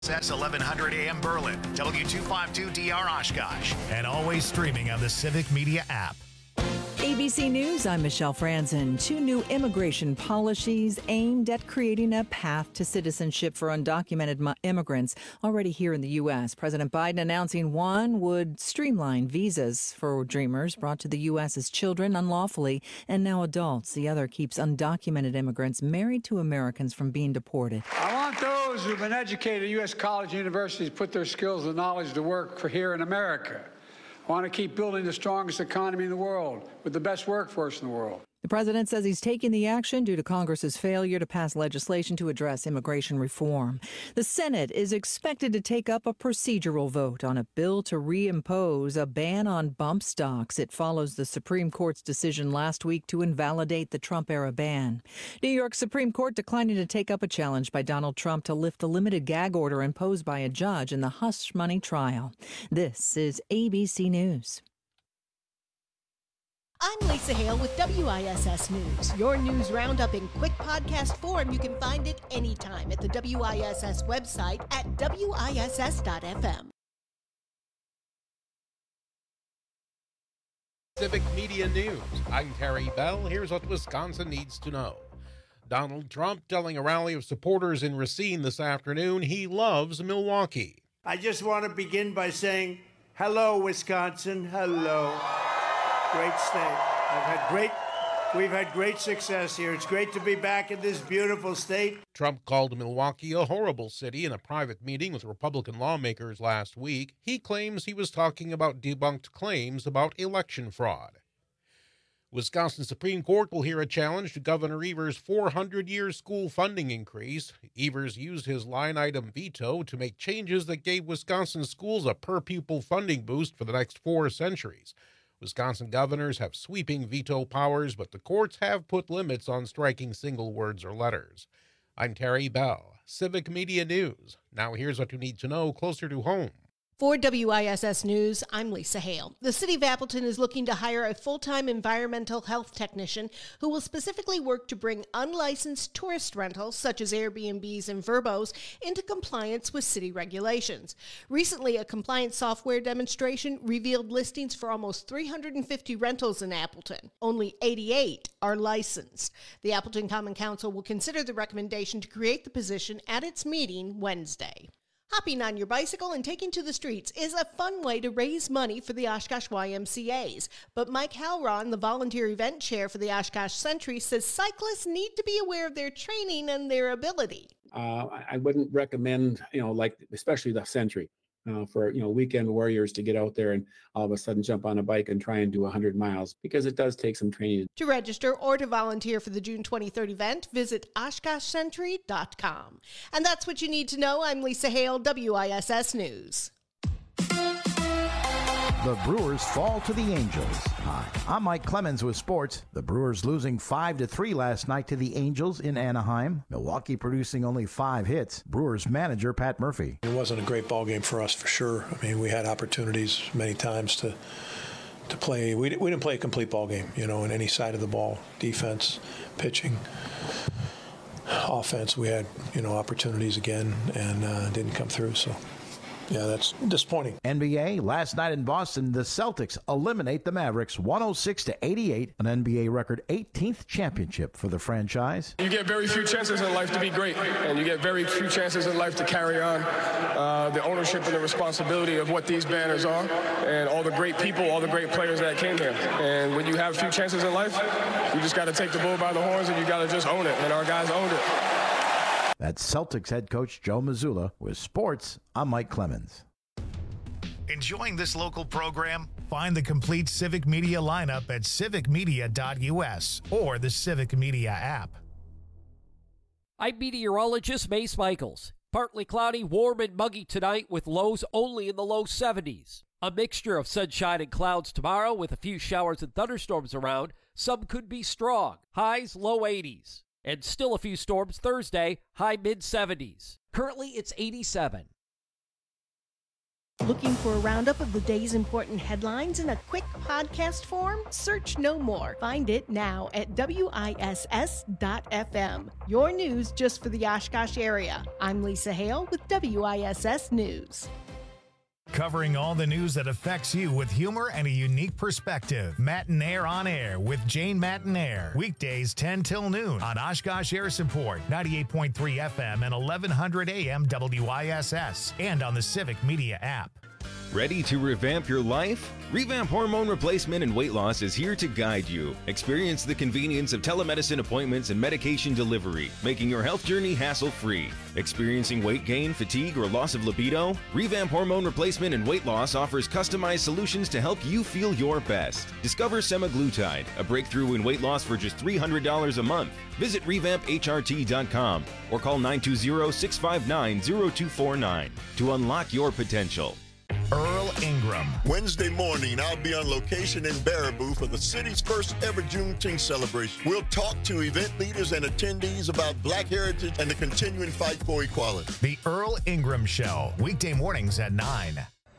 That's 1100 AM Berlin, W252DR Oshkosh, and always streaming on the Civic Media app. ABC News, I'm Michelle Franzen. 2 new immigration policies aimed at creating a path to citizenship for undocumented immigrants already here in the U.S. President Biden announcing one would streamline visas for Dreamers brought to the U.S. as children unlawfully and now adults. The other keeps undocumented immigrants married to Americans from being deported. I want those who've been educated at U.S. college and universities put their skills and knowledge to work for here in America. I want to keep building the strongest economy in the world with the best workforce in the world. The president says he's taking the action due to Congress's failure to pass legislation to address immigration reform. The Senate is expected to take up a procedural vote on a bill to reimpose a ban on bump stocks. It follows the Supreme Court's decision last week to invalidate the Trump-era ban. New York Supreme Court declining to take up a challenge by Donald Trump to lift the limited gag order imposed by a judge in the hush money trial. This is ABC News. I'm Lisa Hale with WISS News. Your news roundup in quick podcast form. You can find it anytime at the WISS website at WISS.FM. Civic Media News. I'm Terry Bell. Here's what Wisconsin needs to know. Donald Trump telling a rally of supporters in Racine this afternoon he loves Milwaukee. I just want to begin by saying, hello, Wisconsin. Hello. Great state. We've had great success here. It's great to be back in this beautiful state. Trump called Milwaukee a horrible city in a private meeting with Republican lawmakers last week. He claims he was talking about debunked claims about election fraud. Wisconsin Supreme Court will hear a challenge to Governor Evers' 400-year school funding increase. Evers used his line-item veto to make changes that gave Wisconsin schools a per-pupil funding boost for the next 4 centuries. Wisconsin governors have sweeping veto powers, but the courts have put limits on striking single words or letters. I'm Terry Bell, Civic Media News. Now here's what you need to know closer to home. For WISS News, I'm Lisa Hale. The City of Appleton is looking to hire a full-time environmental health technician who will specifically work to bring unlicensed tourist rentals, such as Airbnbs and Vrbos, into compliance with city regulations. Recently, a compliance software demonstration revealed listings for almost 350 rentals in Appleton. Only 88 are licensed. The Appleton Common Council will consider the recommendation to create the position at its meeting Wednesday. Hopping on your bicycle and taking to the streets is a fun way to raise money for the Oshkosh YMCAs. But Mike Halron, the volunteer event chair for the Oshkosh Sentry, says cyclists need to be aware of their training and their ability. I wouldn't recommend, especially the Sentry, for, weekend warriors to get out there and all of a sudden jump on a bike and try and do 100 miles because it does take some training. To register or to volunteer for the June 23rd event, visit OshkoshSentry.com. And that's what you need to know. I'm Lisa Hale, WISS News. The Brewers fall to the Angels. Hi, I'm Mike Clemens with sports. The Brewers losing 5-3 last night to the Angels in Anaheim. Milwaukee producing only 5 hits. Brewers manager Pat Murphy. It wasn't a great ball game for us for sure. I mean, we had opportunities many times to play. We didn't play a complete ball game, in any side of the ball. Defense, pitching, offense. We had, opportunities again and didn't come through. So. Yeah, that's disappointing. NBA, last night in Boston, the Celtics eliminate the Mavericks 106-88, an NBA record 18th championship for the franchise. You get very few chances in life to be great, and you get very few chances in life to carry on the ownership and the responsibility of what these banners are, and all the great people, all the great players that came here. And when you have few chances in life, you just got to take the bull by the horns, and you got to just own it, and our guys owned it. That's Celtics head coach Joe Mazzulla. With sports, I'm Mike Clemens. Enjoying this local program? Find the complete Civic Media lineup at civicmedia.us or the Civic Media app. I'm meteorologist Mace Michaels. Partly cloudy, warm and muggy tonight with lows only in the low 70s. A mixture of sunshine and clouds tomorrow with a few showers and thunderstorms around. Some could be strong. Highs low 80s. And still a few storms Thursday, high mid-70s. Currently, it's 87. Looking for a roundup of the day's important headlines in a quick podcast form? Search No More. Find it now at WISS.FM. Your news just for the Oshkosh area. I'm Lisa Hale with WISS News. Covering all the news that affects you with humor and a unique perspective. Matinaire on Air with Jane Matinaire. Weekdays 10 till noon on Oshkosh Air Support, 98.3 FM and 1100 AM WISS, and on the Civic Media app. Ready to revamp your life? Revamp Hormone Replacement and Weight Loss is here to guide you. Experience the convenience of telemedicine appointments and medication delivery, making your health journey hassle-free. Experiencing weight gain, fatigue, or loss of libido? Revamp Hormone Replacement and Weight Loss offers customized solutions to help you feel your best. Discover semaglutide, a breakthrough in weight loss for just $300 a month. Visit revampHRT.com or call 920-659-0249 to unlock your potential. Earl Ingram. Wednesday morning, I'll be on location in Baraboo for the city's first ever Juneteenth celebration. We'll talk to event leaders and attendees about Black heritage and the continuing fight for equality. The Earl Ingram Show, weekday mornings at 9.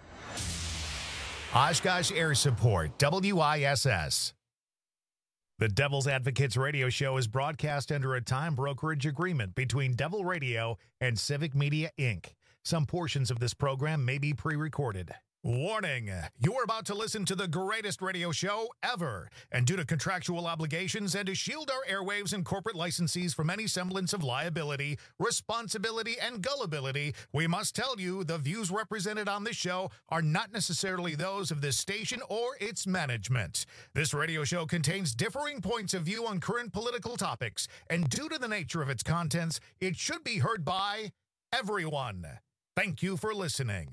Oshkosh Air Support, WISS. The Devil's Advocates radio show is broadcast under a time brokerage agreement between Devil Radio and Civic Media, Inc. Some portions of this program may be pre-recorded. Warning, you're about to listen to the greatest radio show ever. And due to contractual obligations and to shield our airwaves and corporate licensees from any semblance of liability, responsibility, and gullibility, we must tell you the views represented on this show are not necessarily those of this station or its management. This radio show contains differing points of view on current political topics, and due to the nature of its contents, it should be heard by everyone. Thank you for listening.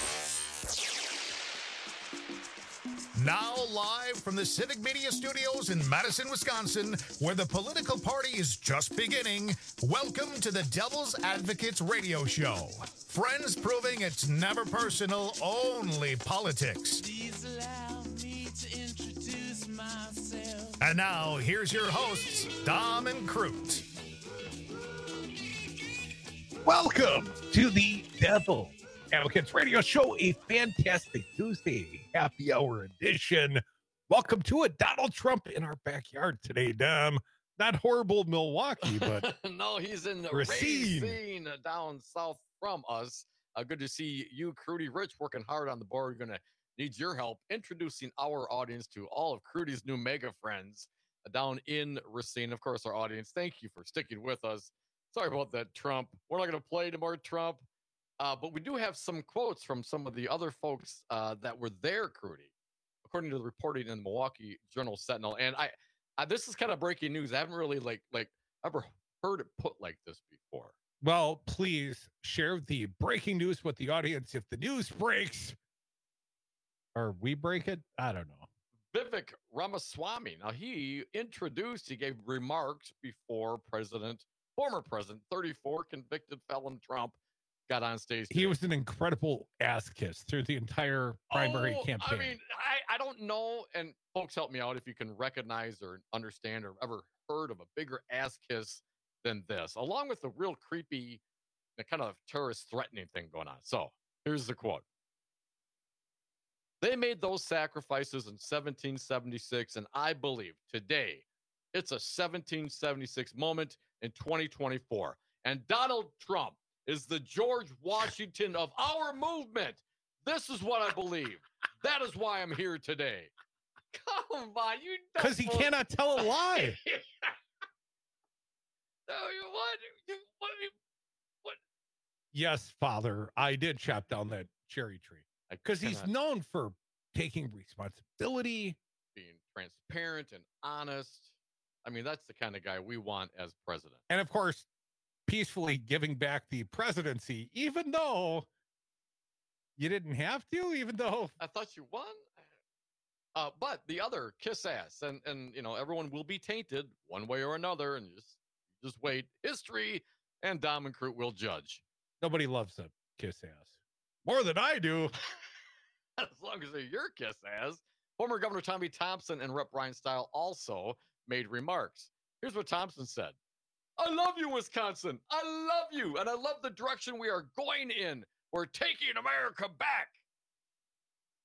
Now live from the Civic Media Studios in Madison, Wisconsin, where the political party is just beginning, welcome to the Devil's Advocates radio show. Friends proving it's never personal, only politics. Please allow me to introduce myself. And now, here's your hosts, Dom and Crute. Welcome to the Devil Advocates Radio Show, a fantastic Tuesday happy hour edition. Welcome to it. Donald Trump in our backyard today, Dom. Not horrible Milwaukee, but no, he's in Racine down south from us. Good to see you, Crudy Rich, working hard on the board. We're going to need your help introducing our audience to all of Crudy's new mega friends down in Racine. Of course, our audience, thank you for sticking with us. Sorry about that, Trump. We're not going to play anymore, Trump. But we do have some quotes from some of the other folks that were there, Crudy, according to the reporting in the Milwaukee Journal-Sentinel. And I this is kind of breaking news. I haven't really like ever heard it put like this before. Well, please share the breaking news with the audience. If the news breaks, or we break it, I don't know. Vivek Ramaswamy. Now he gave remarks before former President, 34 convicted felon Trump got on stage today. He was an incredible ass kiss through the entire primary campaign. I mean, I don't know, and folks help me out if you can recognize or understand or ever heard of a bigger ass kiss than this, along with the real creepy kind of terrorist threatening thing going on. So here's the quote. They made those sacrifices in 1776, and I believe today it's a 1776 moment in 2024. And Donald Trump is the George Washington of our movement. This is what I believe. That is why I'm here today. Come on, you know. Because he cannot tell a lie. What? Yes, Father, I did chop down that cherry tree. Because he's known for taking responsibility, being transparent and honest. I mean, that's the kind of guy we want as president. And of course, peacefully giving back the presidency, even though you didn't have to, even though I thought you won. But the other kiss ass, and you know, everyone will be tainted one way or another, and just wait. History and Dom and Crute will judge. Nobody loves a kiss ass more than I do. As long as they're your kiss ass. Former Governor Tommy Thompson and Rep. Brian Stile also made remarks. Here's what Thompson said. I love you, Wisconsin. I love you. And I love the direction we are going in. We're taking America back.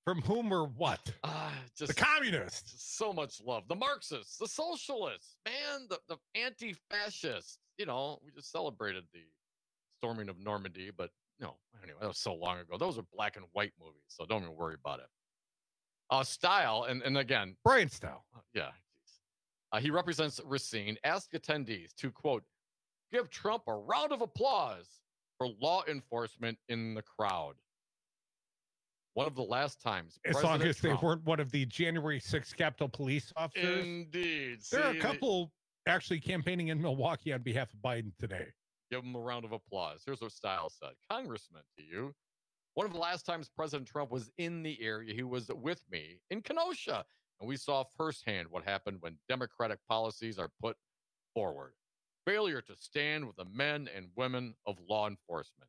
From whom or what? Just the communists. Just so much love. The Marxists, the socialists, man, the anti-fascists. You know, we just celebrated the storming of Normandy, but no, anyway, that was so long ago. Those are black and white movies, so don't even worry about it. Style, and again, Brian Style. Yeah. He represents Racine. Asked attendees to, quote, give Trump a round of applause for law enforcement in the crowd. One of the last times. As long as they weren't one of the January 6th Capitol Police officers. Indeed. There are a couple actually campaigning in Milwaukee on behalf of Biden today. Give them a round of applause. Here's what Style said. Congressman, to you. One of the last times President Trump was in the area, he was with me in Kenosha. And we saw firsthand what happened when Democratic policies are put forward. Failure to stand with the men and women of law enforcement.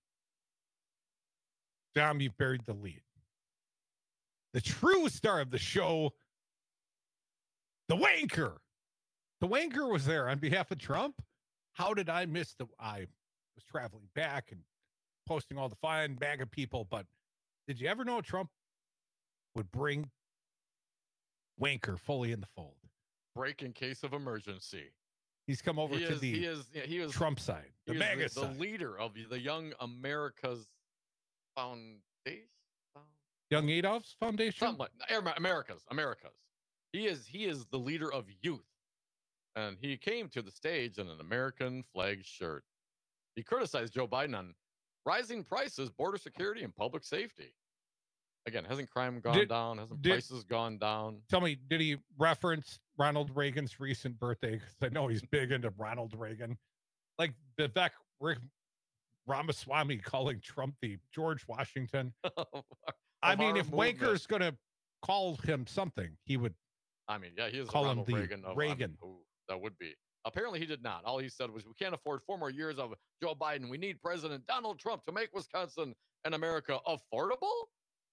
Dom, you've buried the lead. The true star of the show, the wanker. The wanker was there on behalf of Trump. How did I miss I was traveling back and posting all the fine bag of people, but did you ever know Trump would bring wanker fully in the fold? Break in case of emergency. He's come over to the Trump side, the MAGA side. The leader of the Young America's Foundation. Young Adolph's Foundation? America's. He is the leader of youth. And he came to the stage in an American flag shirt. He criticized Joe Biden on rising prices, border security, and public safety. Again, hasn't crime gone down? Hasn't prices gone down? Tell me, did he reference Ronald Reagan's recent birthday? Because I know he's big into Ronald Reagan. Like Vivek Ramaswamy calling Trump the George Washington. I mean, if Wanker's going to call him something, he would. I mean, yeah, he is call Ronald him the Reagan. Reagan. That would be. Apparently, he did not. All he said was, we can't afford 4 more years of Joe Biden. We need President Donald Trump to make Wisconsin and America affordable.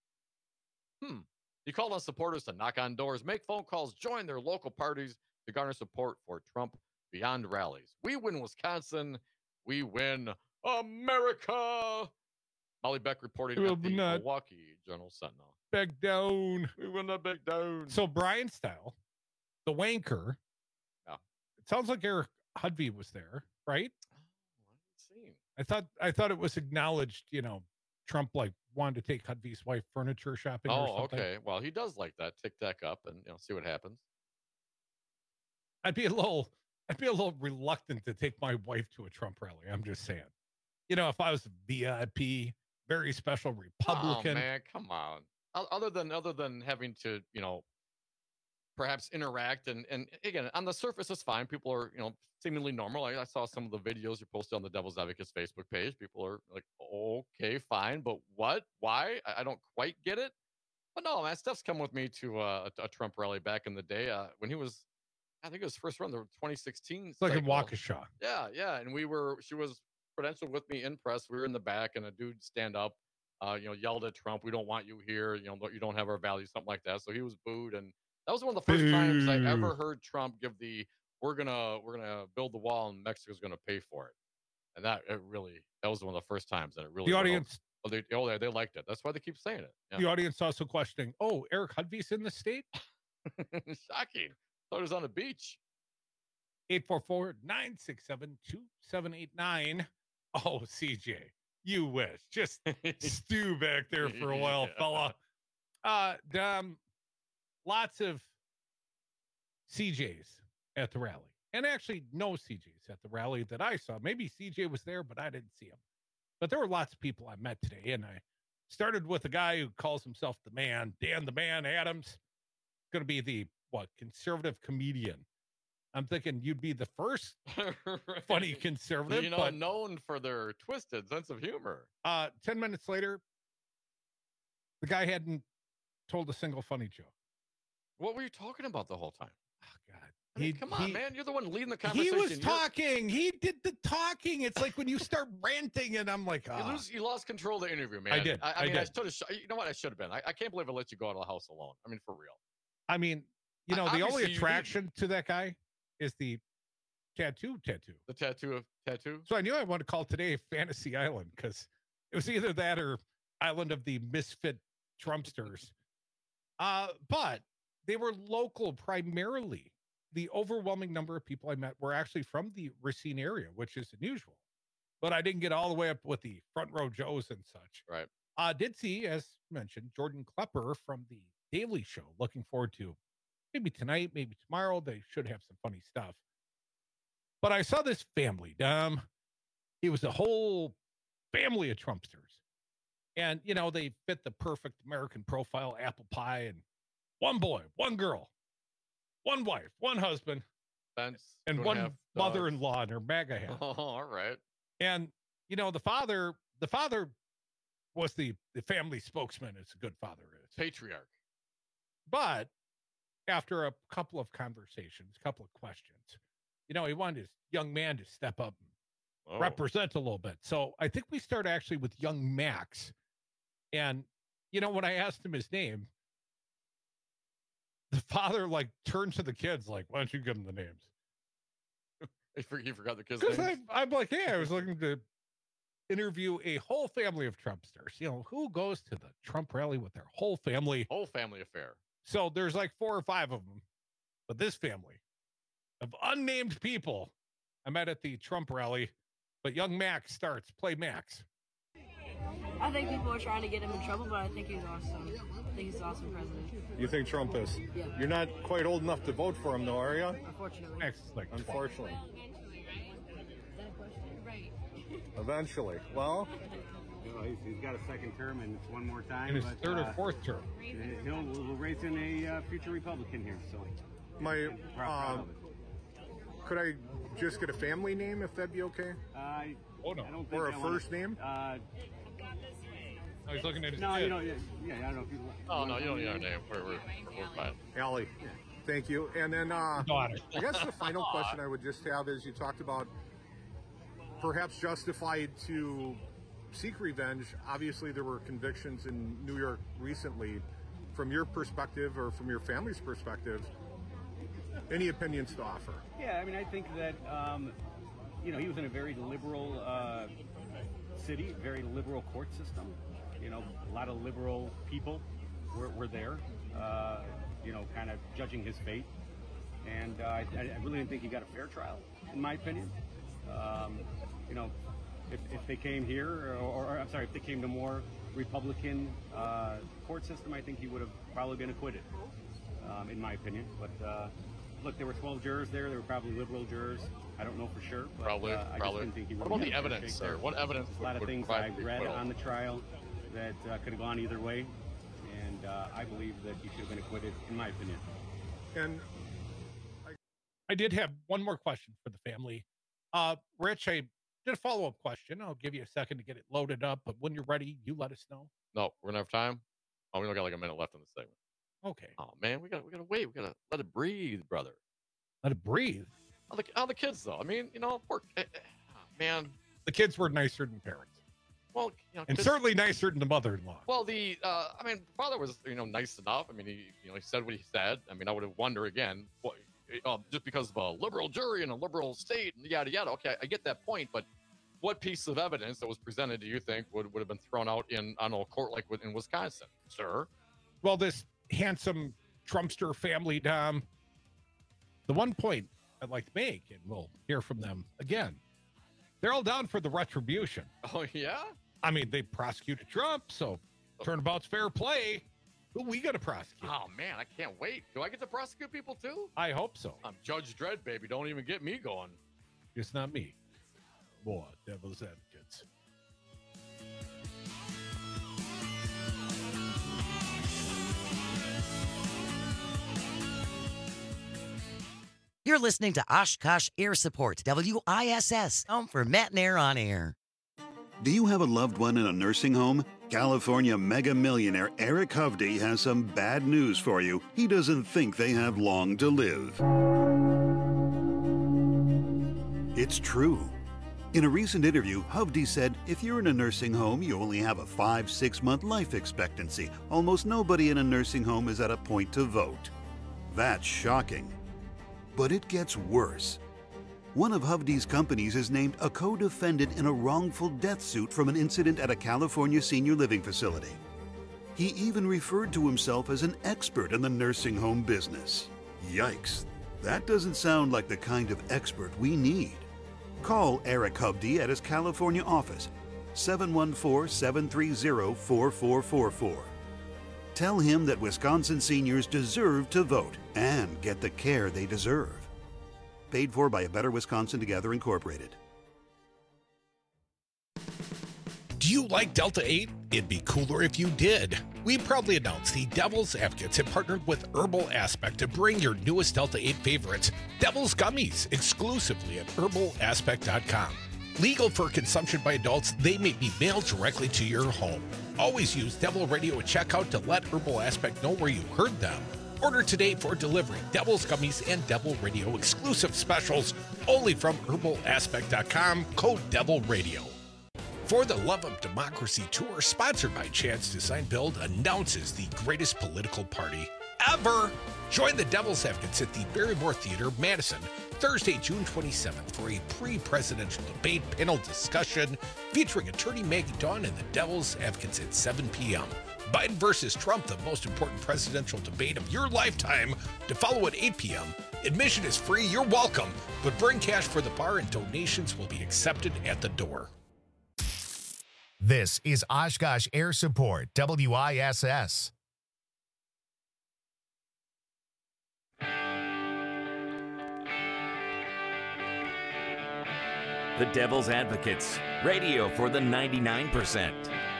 He called on supporters to knock on doors, make phone calls, join their local parties to garner support for Trump beyond rallies. We win Wisconsin. We win America. Molly Beck reporting at the Milwaukee Journal-Sentinel. Back down. We will not back down. So Brian Style, the wanker. Yeah. It sounds like Eric Hudvey was there, right? Seen. I thought it was acknowledged, Trump wanted to take Hudvey's wife furniture shopping or something. Okay. Well, he does like that. Tick tack up and see what happens. I'd be a little reluctant to take my wife to a Trump rally. I'm just saying. If I was a VIP, very special Republican. Oh man, come on. Other than having to, perhaps interact and again, on the surface it's fine. People are, seemingly normal. I saw some of the videos you posted on the Devil's Advocates Facebook page. People are like, okay, fine, but what? Why? I don't quite get it. But no, man, Steph's come with me to a Trump rally back in the day when he was, I think it was first run, the 2016. It's like in Waukesha. Yeah, and she was credentialed with me in press. We were in the back, and a dude stand up, yelled at Trump, "We don't want you here. You don't have our values," something like that. So he was booed, and that was one of the first times I ever heard Trump give the we're gonna build the wall and Mexico's gonna pay for it, and that was one of the first times that it really. The audience, they liked it. That's why they keep saying it. Yeah. The audience also questioning, Eric Hudvey's in the state. Shocking. Thought he was on the beach. 844-967-2789. Oh, CJ, you wish. Just stew back there for a while, fella. Lots of CJs at the rally. And actually, no CJs at the rally that I saw. Maybe CJ was there, but I didn't see him. But there were lots of people I met today. And I started with a guy who calls himself the man, Dan the Man Adams. Going to be the, conservative comedian. I'm thinking you'd be the first funny conservative. Known for their twisted sense of humor. 10 minutes later, the guy hadn't told a single funny joke. What were you talking about the whole time? Oh, God. Come on, man. You're the one leading the conversation. He was talking. He did the talking. It's like when you start ranting and I'm like, You lost control of the interview, man. I did. I mean, I should have. You know what? I should have been. I can't believe I let you go out of the house alone. I mean, for real. I mean, the only attraction to that guy is the tattoo. The tattoo. So I knew I wanted to call today Fantasy Island because it was either that or Island of the Misfit Trumpsters. But they were local primarily. The overwhelming number of people I met were actually from the Racine area, which is unusual. But I didn't get all the way up with the front row Joes and such. Right. Did see, as mentioned, Jordan Klepper from the Daily Show. Looking forward to maybe tonight, maybe tomorrow. They should have some funny stuff. But I saw this family. It was a whole family of Trumpsters. And, you know, they fit the perfect American profile, apple pie, and one boy, one girl, one wife, one husband, and one mother-in-law in her MAGA hat. Oh, all right. And, you know, the father was the family spokesman, as a good father is. Patriarch. But after a couple of conversations, a couple of questions, you know, he wanted his young man to step up and represent a little bit. So I think we start actually with young Max. And, you know, when I asked him his name, the father, like, turned to the kids, like, why don't you give them the names? He forgot the kids' names? Because I'm like, hey, I was looking to interview a whole family of Trumpsters. You know, who goes to the Trump rally with their whole family? Whole family affair. So there's like 4 or 5 of them. But this family of unnamed people I met at the Trump rally. But young Max starts. Play Max. I think people are trying to get him in trouble, but I think he's awesome. I think he's an awesome president. You think Trump is? Yeah. You're not quite old enough to vote for him, though, are you? Unfortunately. Max is like Unfortunately. Is that a question? Right. Eventually. Well, you know, he's got a second term, and it's one more time. In his third or fourth term. We'll raise in a future Republican here. So, my proud of it. could I just get a family name if that'd be okay? I don't think or a first name? Oh, he's looking at his no, kid. you know, yeah, I don't know if you. Oh no, you don't need our name. We're fine. Allie, thank you. And then Daughter. I guess the final question I would just have is, you talked about perhaps justified to seek revenge. Obviously, there were convictions in New York recently. From your perspective, or from your family's perspective, any opinions to offer? Yeah, I mean, I think that you know, he was in a very liberal city, very liberal court system. You know, a lot of liberal people were there, you know, kind of judging his fate. And I really didn't think he got a fair trial, in my opinion. You know, if they came here, or I'm sorry, if they came to more Republican court system, I think he would have probably been acquitted, in my opinion. But look, there were 12 jurors there. There were probably liberal jurors. I don't know for sure. But, probably. I just didn't think he would. What about the evidence, sir? What evidence? A lot of things I read on the trial that could have gone either way, and I believe that he should have been acquitted, in my opinion. And I did have one more question for the family. Rich, I did a follow-up question. I'll give you a second to get it loaded up, but when you're ready, you let us know. No, we're gonna have time. Oh, we only got like a minute left in the segment. Okay. Oh man, we gotta wait. We gotta let it breathe, brother. Let it breathe. How the kids though? I mean, you know, man. The kids were nicer than parents. Well, you know, and certainly nicer than the mother-in-law. Well, I mean, father was, you know, nice enough. I mean, he said what he said. I mean, I would have wondered again, what, just because of a liberal jury and a liberal state and yada yada. Okay, I get that point, but what piece of evidence that was presented do you think would have been thrown out in on a court like in Wisconsin, sir? Well, this handsome Trumpster family, Dom. The one point I'd like to make, and we'll hear from them again, they're all down for the retribution. Oh, yeah? I mean, they prosecuted Trump, so turnabout's fair play. Who we got to prosecute? Oh, man, I can't wait. Do I get to prosecute people, too? I hope so. I'm Judge Dredd, baby. Don't even get me going. It's not me. Boy, devil's advocates. You're listening to Oshkosh Air Support, WISS, home for Matt and Air on Air. Do you have a loved one in a nursing home? California mega millionaire Eric Hovde has some bad news for you. He doesn't think they have long to live. It's true. In a recent interview, Hovde said, if you're in a nursing home, you only have a 5-6 month life expectancy. Almost nobody in a nursing home is at a point to vote. That's shocking. But it gets worse. One of Hovde's companies is named a co-defendant in a wrongful death suit from an incident at a California senior living facility. He even referred to himself as an expert in the nursing home business. Yikes, that doesn't sound like the kind of expert we need. Call Eric Hubdy at his California office, 714-730-4444. Tell him that Wisconsin seniors deserve to vote and get the care they deserve. Paid for by A Better Wisconsin Together, Incorporated. Do you like Delta 8? It'd be cooler if you did. We proudly announce the Devil's Advocates have partnered with Herbal Aspect to bring your newest Delta 8 favorites, Devil's Gummies, exclusively at herbalaspect.com. Legal for consumption by adults, they may be mailed directly to your home. Always use Devil Radio at checkout to let Herbal Aspect know where you heard them. Order today for delivery. Devil's Gummies and Devil Radio exclusive specials only from herbalaspect.com, code Devil Radio. For the Love of Democracy tour, sponsored by Chance Design Build, announces the greatest political party ever. Join the Devil's Advocates at the Barrymore Theater, Madison, Thursday, June 27th for a pre-presidential debate panel discussion featuring attorney Maggie Dawn and the Devil's Advocates at 7 p.m. Biden versus Trump, the most important presidential debate of your lifetime, to follow at 8 p.m. Admission is free, you're welcome, but bring cash for the bar and donations will be accepted at the door. This is Oshkosh Air Support, WISS. The Devil's Advocates, radio for the 99%.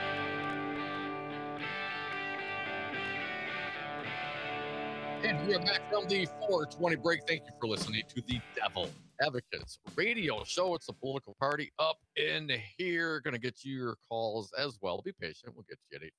And we are back from the 420 break. Thank you for listening to the Devil Advocates radio show. It's a political party up in here. Going to get you your calls as well. Be patient. We'll get you at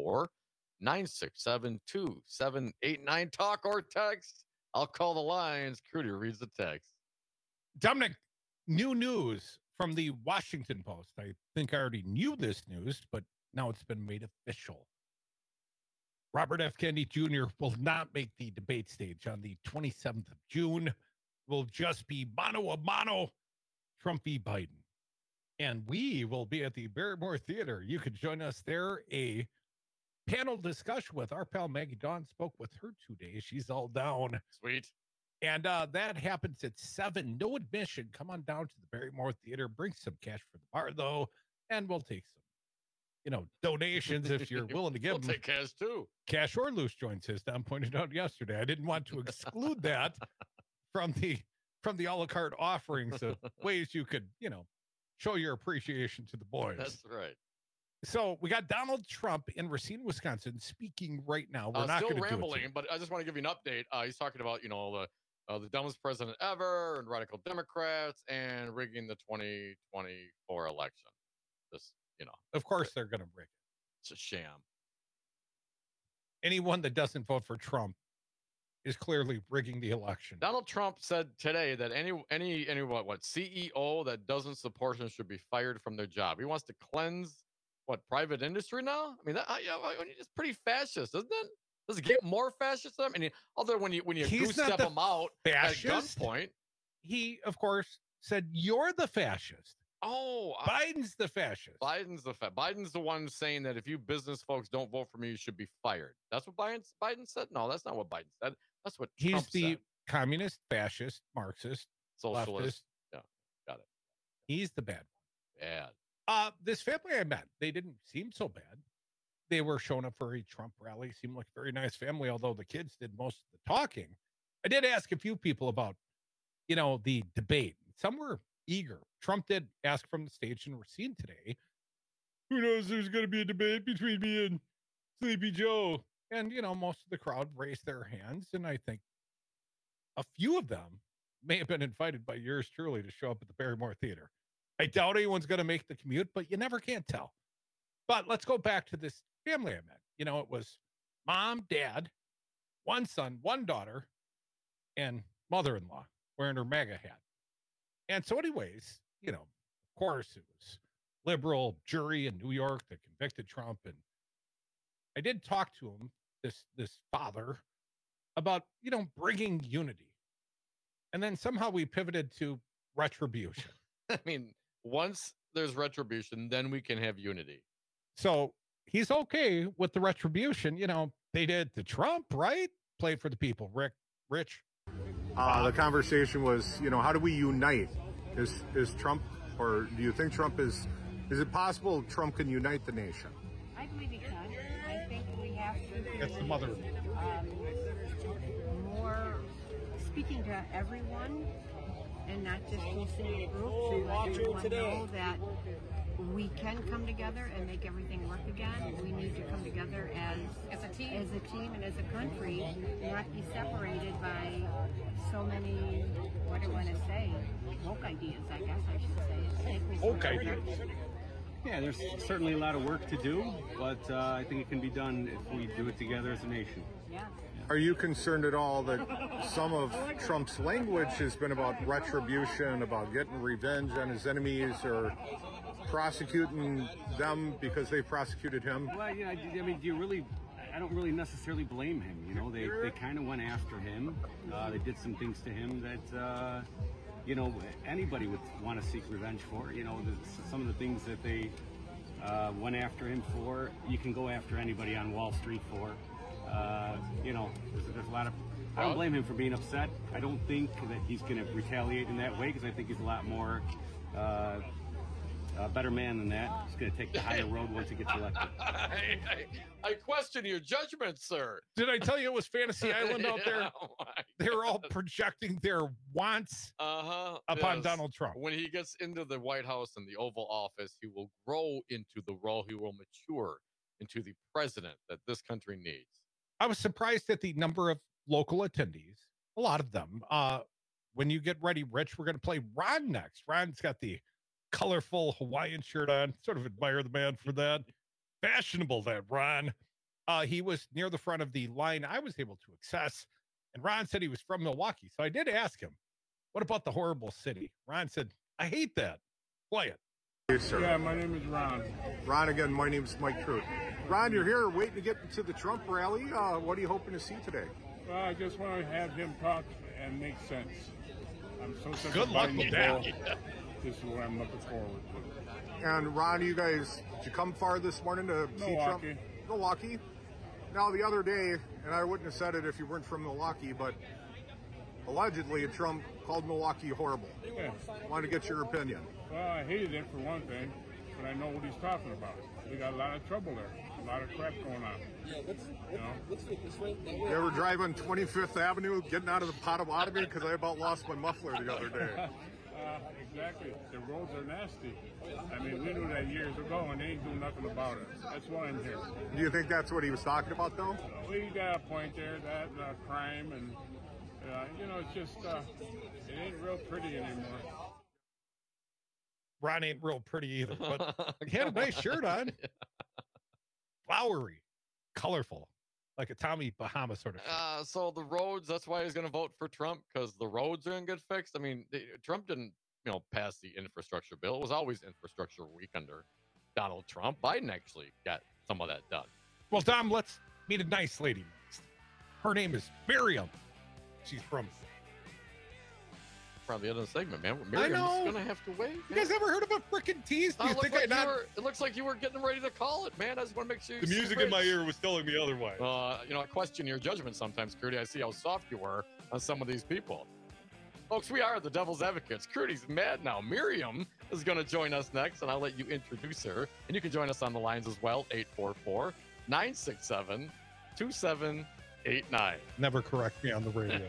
844-967-2789. Talk or text. I'll call the lines. Crudy reads the text. Dominic, new news from the Washington Post. I think I already knew this news, but now it's been made official. Robert F. Kennedy Jr. will not make the debate stage on the 27th of June. Will just be mano a mano, Trump v. Biden. And we will be at the Barrymore Theater. You could join us there. A panel discussion with our pal Maggie Dawn. Spoke with her today. She's all down. Sweet. And that happens at 7. No admission. Come on down to the Barrymore Theater. Bring some cash for the bar, though, and we'll take some, donations if you're willing to give we'll them. Take cash, too. Cash or loose joints, as Don pointed out yesterday. I didn't want to exclude that from the a la carte offerings of ways you could, show your appreciation to the boys. That's right. So we got Donald Trump in Racine, Wisconsin, speaking right now. We're not still going to rambling, do it. but I just want to give you an update. He's talking about, the dumbest president ever and radical Democrats and rigging the 2024 election. This, Of course they're going to rig it. It's a sham. Anyone that doesn't vote for Trump is clearly rigging the election. Donald Trump said today that any CEO that doesn't support him should be fired from their job. He wants to cleanse private industry now. I mean, it's pretty fascist, isn't it? Does it get more fascist? I mean, other when you goose step him out fascist. At gunpoint. He, of course, said you're the fascist. Oh, Biden's the fascist. Biden's the one saying that if you business folks don't vote for me, you should be fired. That's what Biden said. No, that's not what Biden said. That's what He's Trump the said. communist, fascist, Marxist, Socialist. leftist. Yeah, got it. He's the bad one. Bad. This family I met, they didn't seem so bad. They were showing up for a Trump rally. Seemed like a very nice family, although the kids did most of the talking. I did ask a few people about, the debate. Some were eager. Trump did ask from the stage in Racine today, who knows there's going to be a debate between me and Sleepy Joe. And, most of the crowd raised their hands. And I think a few of them may have been invited by yours truly to show up at the Barrymore Theater. I doubt anyone's going to make the commute, but you never can tell. But let's go back to this family I met. It was mom, dad, one son, one daughter, and mother-in-law wearing her MAGA hat. And so anyways, of course it was liberal jury in New York that convicted Trump. And I did talk to him, this father, about, bringing unity. And then somehow we pivoted to retribution. I mean, once there's retribution, then we can have unity. So he's okay with the retribution. They did to Trump, right? Played for the people. Rich. The conversation was, how do we unite? Is Trump, or do you think Trump is it possible Trump can unite the nation? I believe he can. I think we have to. That's the mother. More speaking to everyone and not just to a single group. So let everyone know that we can come together and make everything work again. We need to come together as a team and as a country, not be separated by so many, what do I want to say, woke ideas, I guess I should say. Woke ideas. Yeah, there's certainly a lot of work to do, but I think it can be done if we do it together as a nation. Yeah. Are you concerned at all that some of Trump's language has been about retribution, about getting revenge on his enemies, or prosecuting them because they prosecuted him? Well, I mean, I don't really necessarily blame him. They kind of went after him. They did some things to him that, anybody would want to seek revenge for. Some of the things that they went after him for, you can go after anybody on Wall Street for. There's a lot of. I don't blame him for being upset. I don't think that he's going to retaliate in that way, because I think he's a lot more better man than that. He's going to take the higher road once he gets elected. I question your judgment, sir. Did I tell you it was Fantasy Island out there? They were all projecting their wants upon Donald Trump. When he gets into the White House and the Oval Office, he will grow into the role. He will mature into the president that this country needs. I was surprised at the number of local attendees, a lot of them. When you get ready, Rich, we're going to play Ron next. Ron's got the colorful Hawaiian shirt on. Sort of admire the man for that. Fashionable, that Ron. He was near the front of the line I was able to access, and Ron said he was from Milwaukee. So I did ask him, what about the horrible city? Ron said, I hate that. Play it. Yes, sir. Yeah, my name is Ron. Ron, again, my name is Mike Trout. Ron, you're here waiting to get to the Trump rally. What are you hoping to see today? Well, I just want to have him talk and make sense. I'm so sick Good of luck with that. This is what I'm looking forward to. And Ron, did you come far this morning to see Trump? Milwaukee. Now, the other day, and I wouldn't have said it if you weren't from Milwaukee, but allegedly Trump called Milwaukee horrible. Yeah. I want to get your opinion. Well, I hated it for one thing, but I know what he's talking about. We got a lot of trouble there, a lot of crap going on. Yeah, let's get this right. You ever drive on 25th Avenue getting out of the Potawatomi? Because I about lost my muffler the other day. Exactly. The roads are nasty. I mean, we knew that years ago, and they ain't doing nothing about it. That's why I'm here. Do you think that's what he was talking about, though? We got a point there, that crime, and, it's just, it ain't real pretty anymore. Ron ain't real pretty either, but he had a nice shirt on. Flowery, colorful, like a Tommy Bahama sort of shirt. So the roads, that's why he's going to vote for Trump, because the roads are going to get fixed. I mean, Trump didn't, pass the infrastructure bill. It was always infrastructure week under Donald Trump. Biden actually got some of that done. Well, Dom, let's meet a nice lady next. Her name is Miriam. She's from the end of the segment, man. Miriam's going to have to wait. Man. You guys ever heard of a freaking tease? Do you think it looks like you were getting ready to call it, man. I just want to make sure the music in my ear was telling me otherwise. I question your judgment sometimes, Crudy. I see how soft you were on some of these people. Folks, we are the Devil's Advocates. Crudy's mad now. Miriam is going to join us next, and I'll let you introduce her. And you can join us on the lines as well, 844-967-2789. Never correct me on the radio.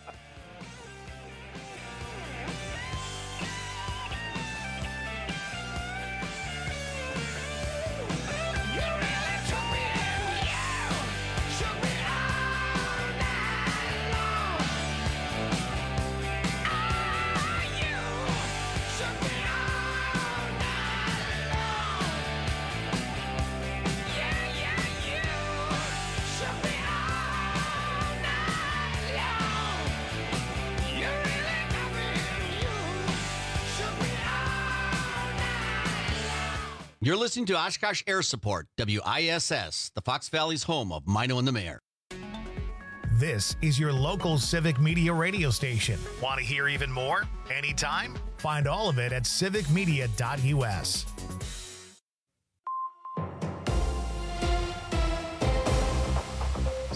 You're listening to Oshkosh Air Support, WISS, the Fox Valley's home of Mino and the Mayor. This is your local Civic Media radio station. Want to hear even more? Anytime? Find all of it at civicmedia.us.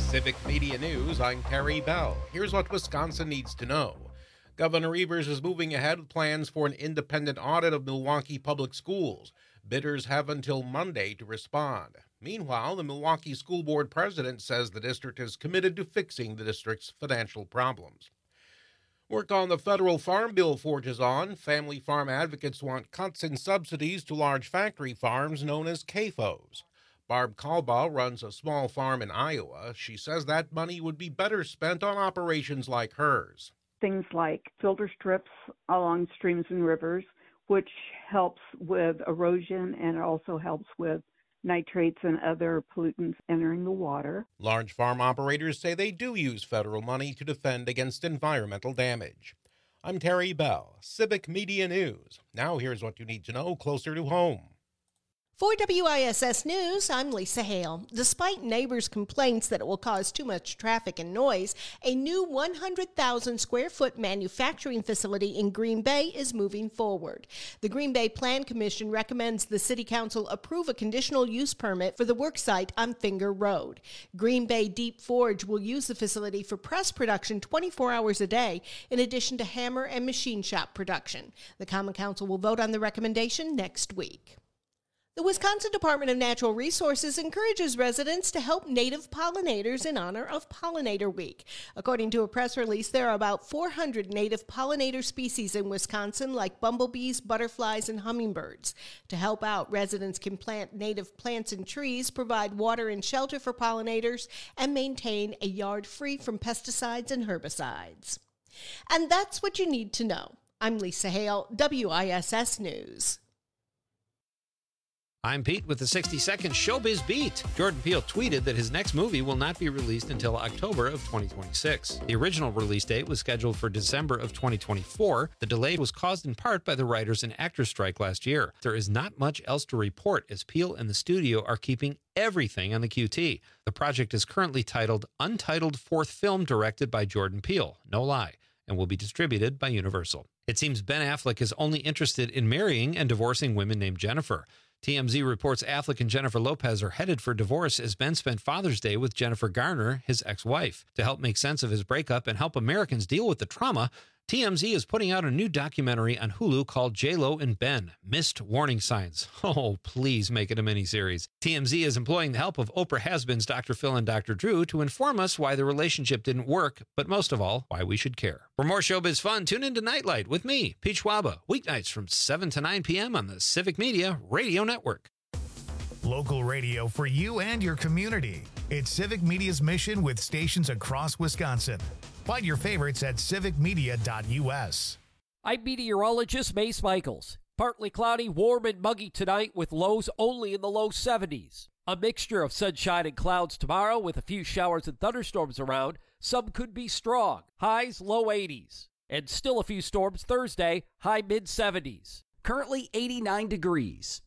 Civic Media News, I'm Terry Bell. Here's what Wisconsin needs to know. Governor Evers is moving ahead with plans for an independent audit of Milwaukee public schools. Bidders have until Monday to respond. Meanwhile, the Milwaukee School Board president says the district is committed to fixing the district's financial problems. Work on the federal farm bill forges on. Family farm advocates want cuts in subsidies to large factory farms known as CAFOs. Barb Kalbaugh runs a small farm in Iowa. She says that money would be better spent on operations like hers. Things like filter strips along streams and rivers, which helps with erosion and it also helps with nitrates and other pollutants entering the water. Large farm operators say they do use federal money to defend against environmental damage. I'm Terry Bell, Civic Media News. Now here's what you need to know closer to home. For WISS News, I'm Lisa Hale. Despite neighbors' complaints that it will cause too much traffic and noise, a new 100,000 square foot manufacturing facility in Green Bay is moving forward. The Green Bay Plan Commission recommends the City Council approve a conditional use permit for the work site on Finger Road. Green Bay Deep Forge will use the facility for press production 24 hours a day, in addition to hammer and machine shop production. The Common Council will vote on the recommendation next week. The Wisconsin Department of Natural Resources encourages residents to help native pollinators in honor of Pollinator Week. According to a press release, there are about 400 native pollinator species in Wisconsin, like bumblebees, butterflies, and hummingbirds. To help out, residents can plant native plants and trees, provide water and shelter for pollinators, and maintain a yard free from pesticides and herbicides. And that's what you need to know. I'm Lisa Hale, WISS News. I'm Pete with the 60-second Showbiz Beat. Jordan Peele tweeted that his next movie will not be released until October of 2026. The original release date was scheduled for December of 2024. The delay was caused in part by the writers and actors strike last year. There is not much else to report as Peele and the studio are keeping everything on the QT. The project is currently titled Untitled Fourth Film Directed by Jordan Peele, no lie, and will be distributed by Universal. It seems Ben Affleck is only interested in marrying and divorcing women named Jennifer. TMZ reports Affleck and Jennifer Lopez are headed for divorce as Ben spent Father's Day with Jennifer Garner, his ex-wife. To help make sense of his breakup and help Americans deal with the trauma, TMZ is putting out a new documentary on Hulu called J-Lo and Ben, Missed Warning Signs. Oh, please make it a miniseries. TMZ is employing the help of Oprah has-beens Dr. Phil and Dr. Drew to inform us why the relationship didn't work, but most of all, why we should care. For more showbiz fun, tune into Nightlight with me, Pete Schwaba, weeknights from 7 to 9 p.m. on the Civic Media Radio Network. Local radio for you and your community. It's Civic Media's mission with stations across Wisconsin. Find your favorites at civicmedia.us. I'm meteorologist Mace Michaels. Partly cloudy, warm and muggy tonight with lows only in the low 70s. A mixture of sunshine and clouds tomorrow with a few showers and thunderstorms around. Some could be strong. Highs low 80s. And still a few storms Thursday, high mid 70s. Currently 89 degrees.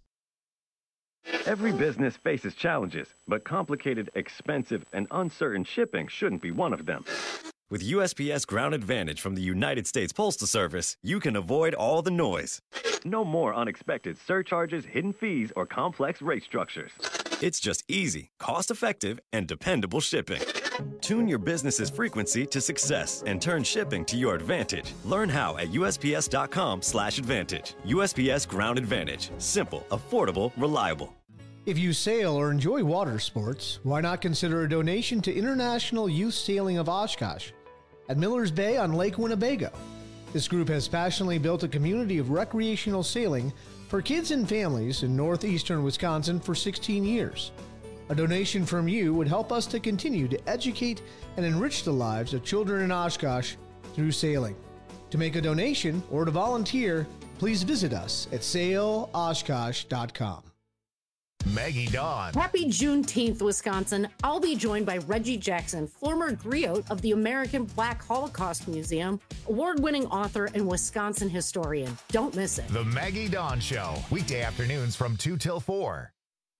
Every business faces challenges, but complicated, expensive, and uncertain shipping shouldn't be one of them. With USPS Ground Advantage from the United States Postal Service, you can avoid all the noise. No more unexpected surcharges, hidden fees, or complex rate structures. It's just easy, cost-effective, and dependable shipping. Tune your business's frequency to success and turn shipping to your advantage. Learn how at USPS.com/advantage. USPS Ground Advantage. Simple, affordable, reliable. If you sail or enjoy water sports, why not consider a donation to International Youth Sailing of Oshkosh at Millers Bay on Lake Winnebago. This group has passionately built a community of recreational sailing for kids and families in northeastern Wisconsin for 16 years. A donation from you would help us to continue to educate and enrich the lives of children in Oshkosh through sailing. To make a donation or to volunteer, please visit us at sailoshkosh.com. Maggie Dawn. Happy Juneteenth, Wisconsin. I'll be joined by Reggie Jackson, former griot of the American Black Holocaust Museum, award-winning author and Wisconsin historian. Don't miss it. The Maggie Dawn Show, weekday afternoons from 2 till 4.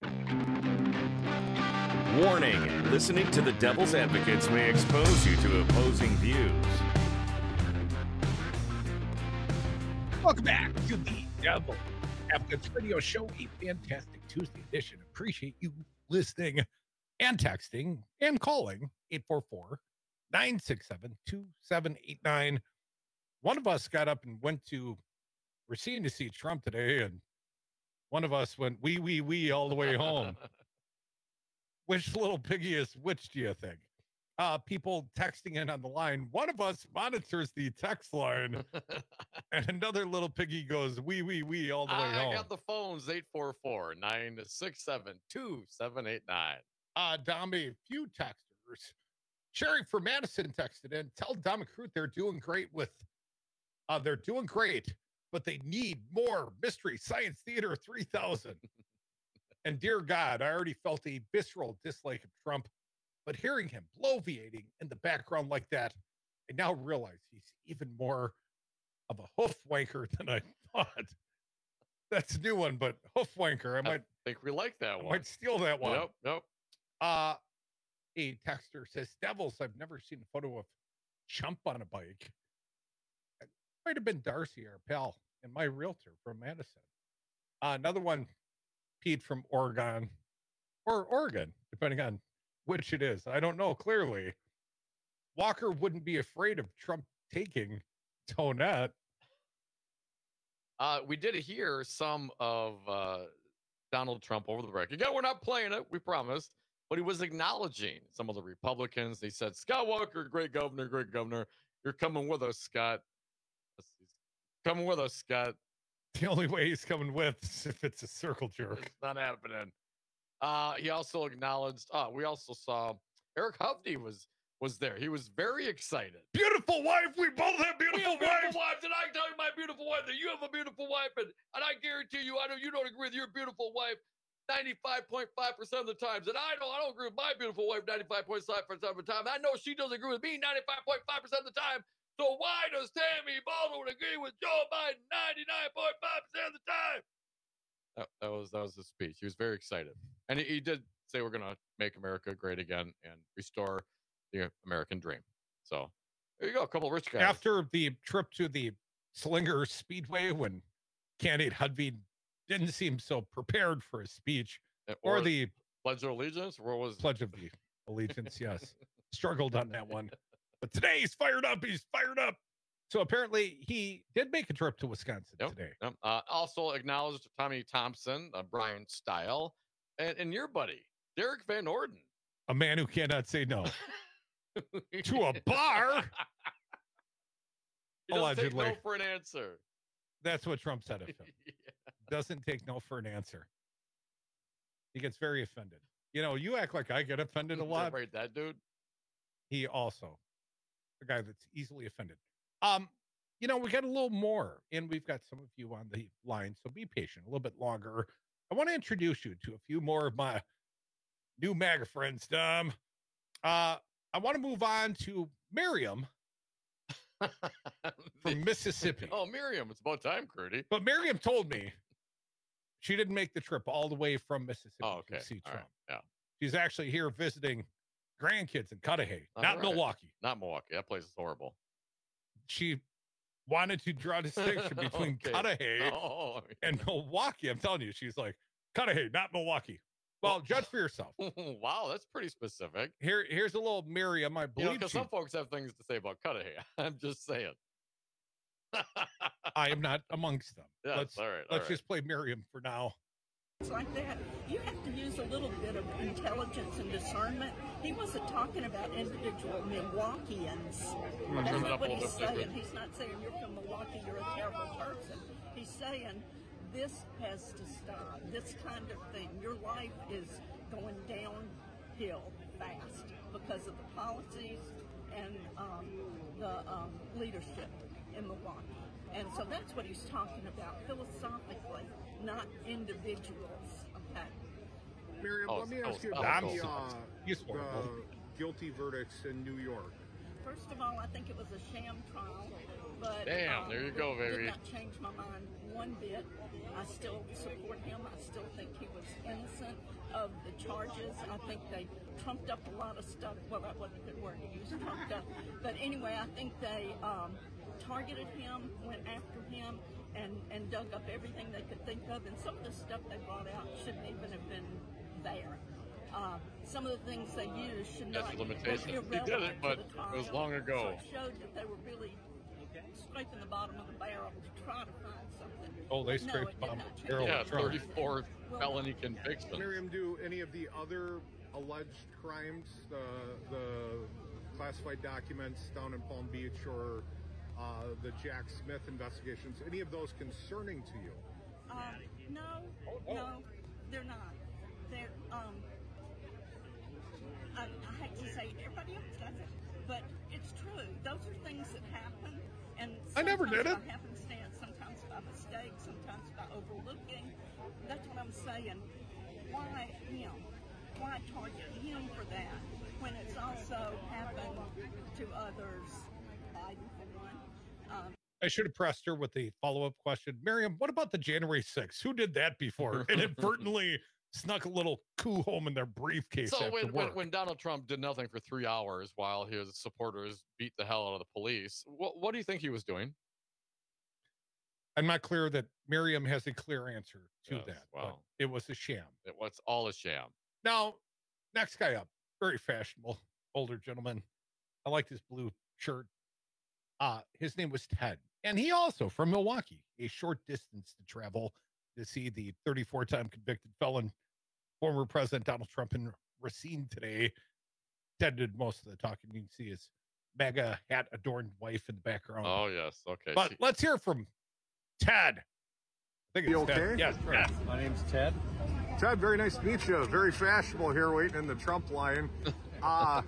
Warning, listening to the Devil's Advocates may expose you to opposing views. Welcome back to the Devil's Advocates Radio Show, a fantastic Tuesday edition. Appreciate you listening and texting and calling 844-967-2789. One of us got up and went to Racine to see Trump today, and one of us went wee all the way home. Which little piggy is which, do you think? People texting in on the line. One of us monitors the text line, and another little piggy goes wee all the way home. I got the phones 844-967-2789. Dom, a few texters. Sherry from Madison texted in. Tell Dom Crute they're doing great they're doing great, but they need more Mystery Science Theater 3000. And dear God, I already felt a visceral dislike of Trump, but hearing him bloviating in the background like that, I now realize he's even more of a hoof wanker than I thought. That's a new one, but hoof wanker. I think we like that one. I might steal that one. Yep. A texter says, Devils, I've never seen a photo of Chump on a bike. It might have been Darcy, our pal, and my realtor from Madison. Another one, Pete from Oregon, or Oregon, depending on which it is. I don't know clearly. Walker wouldn't be afraid of Trump taking Tonette. We did hear some of Donald Trump over the record. Again, we're not playing it, we promised, but he was acknowledging some of the Republicans. He said, Scott Walker, great governor. You're coming with us, Scott. Coming with us, Scott. The only way he's coming with is if it's a circle jerk. It's not happening. He also acknowledged, we also saw Eric Hovde was there. He was very excited. Beautiful wife. We both have beautiful wives. And I tell you my beautiful wife that you have a beautiful wife. And I guarantee you, I know you don't agree with your beautiful wife 95.5% of the times. And I don't agree with my beautiful wife 95.5% of the time. I know she doesn't agree with me 95.5% of the time. So why does Tammy Baldwin agree with Joe Biden 99.5% of the time? That was his speech. He was very excited. And he did say we're going to make America great again and restore the American dream. So there you go. A couple of rich guys. After the trip to the Slinger Speedway, when candidate Hudvey didn't seem so prepared for his speech, or the Pledge of Allegiance, or what was Pledge of the Allegiance? Yes, struggled on that one. But today he's fired up. He's fired up. So apparently he did make a trip to Wisconsin today. Yep. Also acknowledged Tommy Thompson, Brian Stile, and your buddy, Derek Van Orden. A man who cannot say no to a bar. He doesn't take no for an answer. That's what Trump said of him. Doesn't take no for an answer. He gets very offended. You know, you act like I get offended a lot. Right, that dude. He also, a guy that's easily offended. You know, we got a little more, and we've got some of you on the line, so be patient a little bit longer. I want to introduce you to a few more of my new MAGA friends, Dom. I want to move on to Miriam from Mississippi. Oh, Miriam, it's about time, Crudy. But Miriam told me she didn't make the trip all the way from Mississippi to see Trump. Right. Yeah. She's actually here visiting grandkids in Cudahy, not Milwaukee. Not Milwaukee. That place is horrible. She wanted to draw a distinction between Cudahy and Milwaukee. I'm telling you, she's like, Cudahy, not Milwaukee. Well, judge for yourself. Wow, that's pretty specific. Here's a little Miriam. I believe because some folks have things to say about Cudahy. I'm just saying. I am not amongst them. Yeah, let's just play Miriam for now. It's like that. You have to use a little bit of intelligence and discernment. He wasn't talking about individual Milwaukeeans. That's not what he's saying. He's not saying you're from Milwaukee, you're a terrible person. He's saying this has to stop. This kind of thing. Your life is going downhill fast because of the policies and the leadership in Milwaukee. And so that's what he's talking about philosophically, not individuals. Okay. Miriam, let me ask you about the guilty verdicts in New York. First of all, I think it was a sham trial, but damn, there you go, baby. Did not change my mind one bit. I still support him. I still think he was innocent of the charges. I think they trumped up a lot of stuff. Well, that wasn't a good word to use, trumped up. But anyway, I think they targeted him, went after him, and dug up everything they could think of. And some of the stuff they brought out shouldn't even have been there. some of the things they use should not That's the limitation. be He did it, irrelevant but to the trial. it was long ago. So it showed that they were really scraping the bottom of the barrel to try to find something. Oh, they No, scraped it the did bottom not of the change. barrel. Yeah, of Trump. 34 felony convictions. Miriam, do any of the other alleged crimes, the classified documents down in Palm Beach or the Jack Smith investigations, any of those concerning to you? No, they're not. They're, I hate to say everybody else does it, but it's true. Those are things that happen, and I never did it. by happenstance, sometimes by mistake, sometimes by overlooking. That's what I'm saying. Why him? Why target him for that when it's also happened to others? Biden, for one. I should have pressed her with the follow-up question. Miriam, what about the January 6th? Who did that before? Inadvertently snuck a little coup home in their briefcase So after work. when Donald Trump did nothing for 3 hours while his supporters beat the hell out of the police, what do you think he was doing? I'm not clear that Miriam has a clear answer to Yes, that. wow. But it was a sham. It was all a sham. Now, next guy up, very fashionable, older gentleman. I liked his blue shirt. His name was Ted. And he also from Milwaukee, a short distance to travel to see the 34-time convicted felon, former President Donald Trump in Racine today. Ted did most of the talking. You can see his MAGA hat adorned wife in the background. Oh, yes. Okay. But let's hear from Ted. I think it's You Ted. okay? Yes, Ted. My name's Ted. Ted, very nice to meet you. Very fashionable here waiting in the Trump line. A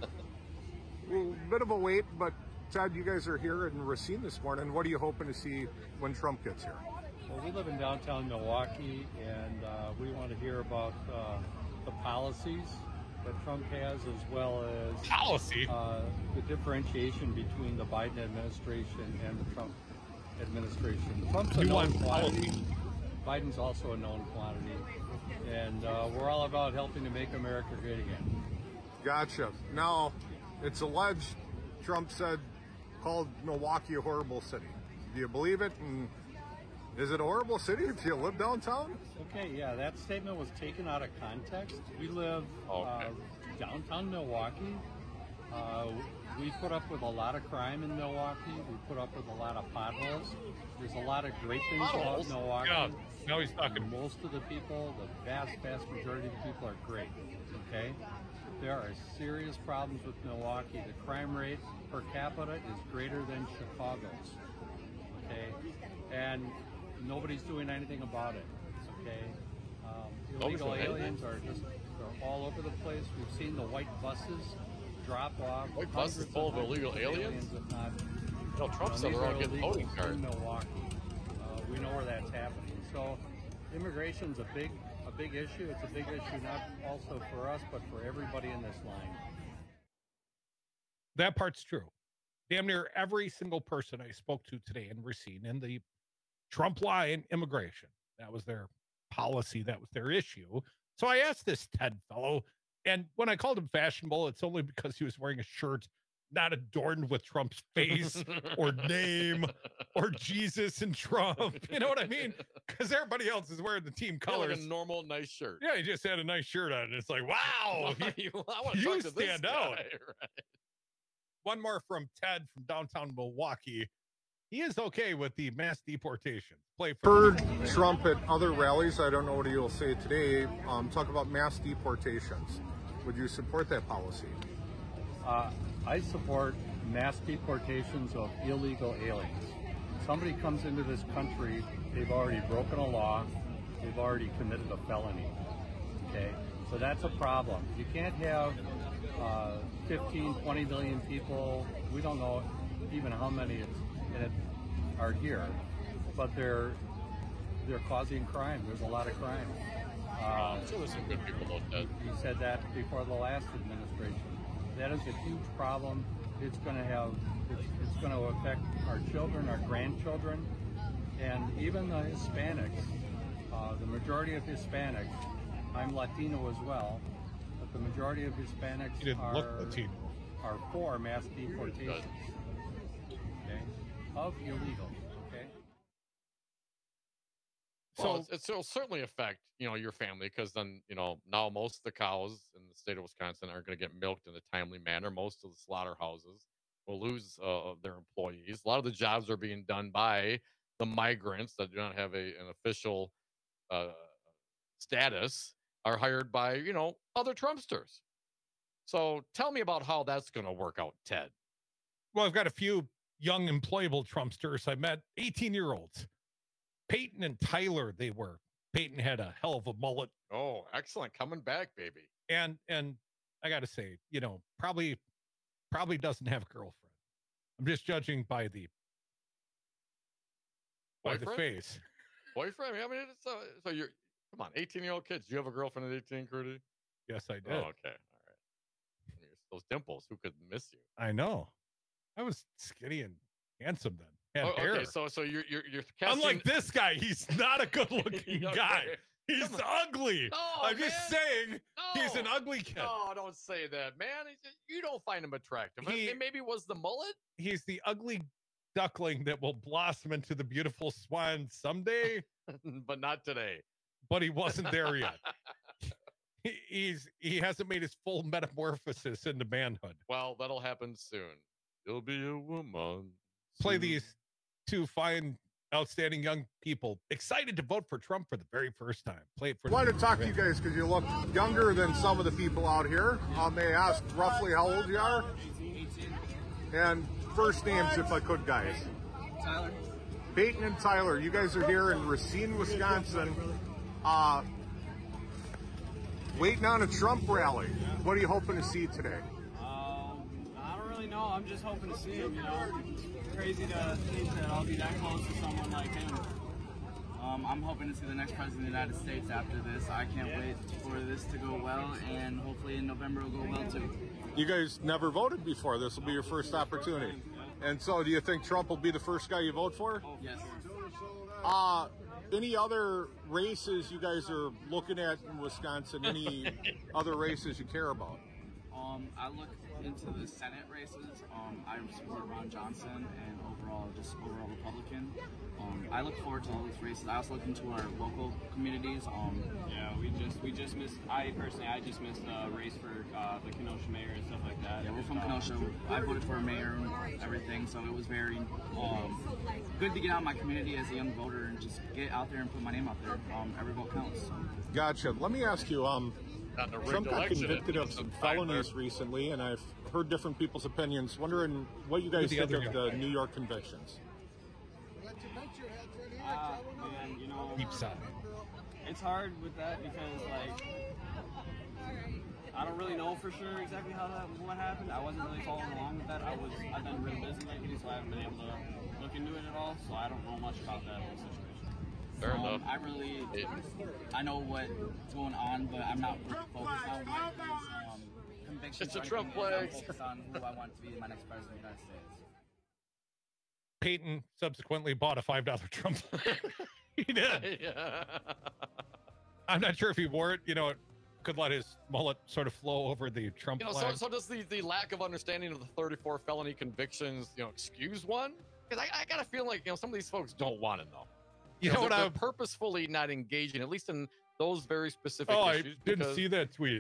bit of a wait, but Ted, you guys are here in Racine this morning. What are you hoping to see when Trump gets here? Well, we live in downtown Milwaukee, and we want to hear about the policies that Trump has, as well as the differentiation between the Biden administration and the Trump administration. Trump's a known quantity. Biden's also a known quantity, and we're all about helping to make America great again. Gotcha. Now, it's alleged Trump called Milwaukee a horrible city. Do you believe it? And is it a horrible city if you live downtown? Okay, yeah, that statement was taken out of context. We live downtown Milwaukee. We put up with a lot of crime in Milwaukee. We put up with a lot of potholes. There's a lot of great things about Milwaukee. Yeah, now he's talking. Most of the people, the vast majority of the people are great, okay? There are serious problems with Milwaukee. The crime rate per capita is greater than Chicago's, okay? And nobody's doing anything about it, okay? Illegal aliens they're all over the place. We've seen the white buses drop off. White buses full of illegal aliens? Trump said they're all getting voting cards. In Milwaukee. We know where that's happening. So immigration's a big issue. It's a big issue not also for us, but for everybody in this line. That part's true. Damn near every single person I spoke to today in Racine in the Trump line, immigration. That was their policy. That was their issue. So I asked this Ted fellow, and when I called him fashionable, it's only because he was wearing a shirt not adorned with Trump's face or name or Jesus and Trump. You know what I mean? Because everybody else is wearing the team colors. Like a normal, nice shirt. Yeah, he just had a nice shirt on. And it's like, wow, I want to you talk to this stand guy. out. Right. One more from Ted from downtown Milwaukee. He is okay with the mass deportation. Heard Trump at other rallies, I don't know what he'll say today, talk about mass deportations. Would you support that policy? I support mass deportations of illegal aliens. Somebody comes into this country, they've already broken a law, they've already committed a felony, okay? So that's a problem. You can't have 15, 20 million people, we don't know even how many are here, but they're causing crime. There's a lot of crime. So there's some good people out there. He said that before the last administration. That is a huge problem. It's going to affect our children, our grandchildren, and even the Hispanics. The majority of Hispanics, I'm Latino as well, but the majority of Hispanics are for mass deportations, okay, of illegals, okay? Well, it'll certainly affect, your family, because then, now most of the cows in the state of Wisconsin aren't going to get milked in a timely manner. Most of the slaughterhouses will lose their employees. A lot of the jobs are being done by the migrants that do not have an official status, are hired by, other Trumpsters. So tell me about how that's going to work out, Ted. Well, I've got a few young employable Trumpsters. I met 18-year-olds. Peyton and Tyler, they were. Peyton had a hell of a mullet. Oh, excellent. Coming back, baby. And I got to say, probably doesn't have a girlfriend. I'm just judging by the face. Boyfriend? I mean, so you're, come on, 18-year-old kids. Do you have a girlfriend at 18, Crudy? Yes, I did. Oh, okay. All right. I mean, those dimples, who could miss you? I know. I was skinny and handsome then. Had hair. Okay, so you're casting... Unlike this guy, he's not a good-looking guy. He's ugly. No, I'm just saying he's an ugly kid. No, don't say that, man. You don't find him attractive. Maybe it was the mullet? He's the ugly duckling that will blossom into the beautiful swan someday. But not today. But he wasn't there yet. He hasn't made his full metamorphosis into manhood. Well, that'll happen soon. You'll be a woman. Play these two fine, outstanding young people excited to vote for Trump for the very first time. Play it for. I wanted to talk to you guys because you look younger than some of the people out here. May I ask roughly how old you are? 18. And first names, if I could, guys. Tyler. Peyton and Tyler, you guys are here in Racine, Wisconsin, waiting on a Trump rally. What are you hoping to see today? I don't really know. I'm just hoping to see him, It's crazy to think that I'll be that close to someone like him. I'm hoping to see the next president of the United States after this. I can't wait for this to go well, and hopefully in November it'll go well too. You guys never voted before. This will be your first opportunity. And so do you think Trump will be the first guy you vote for? Yes. Any other races you guys are looking at in Wisconsin? Any other races you care about? I look into the Senate races. I support Ron Johnson and overall Republican. I look forward to all these races. I also look into our local communities. We just missed. I just missed a race for the Kenosha mayor and stuff like that. Yeah, we're from Kenosha. I voted for a mayor and everything, so it was very good to get out in my community as a young voter and just get out there and put my name out there. Every vote counts. So. Gotcha. Let me ask you. Trump got convicted of some felonies recently, and I've heard different people's opinions. Wondering what you guys think of the New York convictions. It's hard with that because, I don't really know for sure exactly what happened. I wasn't really following along with that. I've been really busy lately, so I haven't been able to look into it at all. So I don't know much about that whole situation. Fair enough. I know what's going on, but I'm not focused on what his convictions. It's a Trump flag. I'm focused on who I want to be my next president of the United States. Peyton subsequently bought a $5 Trump flag. He did. Yeah. I'm not sure if he wore it. It could let his mullet sort of flow over the Trump flag. So does the lack of understanding of the 34 felony convictions, excuse one? Because I got a feeling like, some of these folks don't want to know. They're purposefully not engaging, at least in those very specific issues. I didn't see that tweet.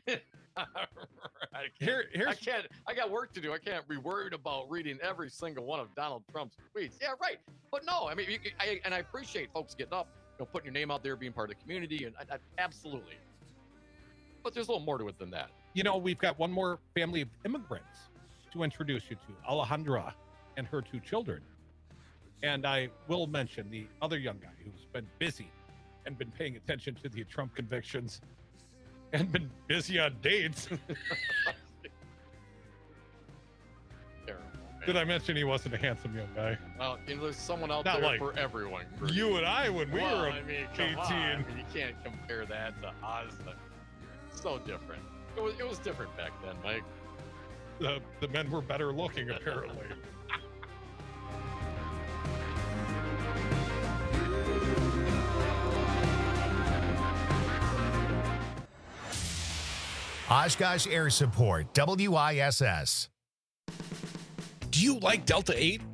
I got work to do. I can't be worried about reading every single one of Donald Trump's tweets. Yeah, right. But no, I mean, I appreciate folks getting up, putting your name out there, being part of the community, and I absolutely. But there's a little more to it than that. We've got one more family of immigrants to introduce you to, Alejandra and her two children. And I will mention the other young guy who's been busy and been paying attention to the Trump convictions and been busy on dates. Terrible, did I mention he wasn't a handsome young guy? Well, there's someone out Not there like for everyone. You and I when we were 18. On. You can't compare that to us. It's so different. It was different back then, Mike. The men were better looking, apparently. Oshkosh Air Support, WISS. Do you like Delta 8?